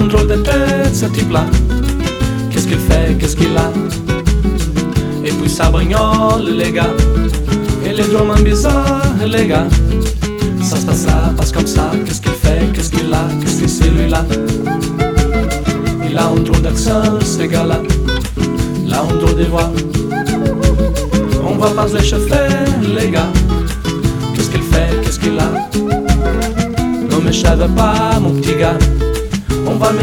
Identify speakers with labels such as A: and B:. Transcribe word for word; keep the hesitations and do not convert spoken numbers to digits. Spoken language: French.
A: drôle de tête ce type-là. Qu'est-ce qu'il fait, qu'est-ce qu'il a? Et puis ça brignole les gars. Et les drôles bizarres les gars. Ça se passe, ça passe comme ça. Qu'est-ce qu'il fait, qu'est-ce qu'il a? Qu'est-ce que c'est lui-là? Il a un drôle d'accent ce gars-là. Il a un drôle de voix. On va pas se l'échauffer les gars. Qu'est-ce qu'il fait, qu'est-ce qu'il a? Non mais je savais pas mon petit gars.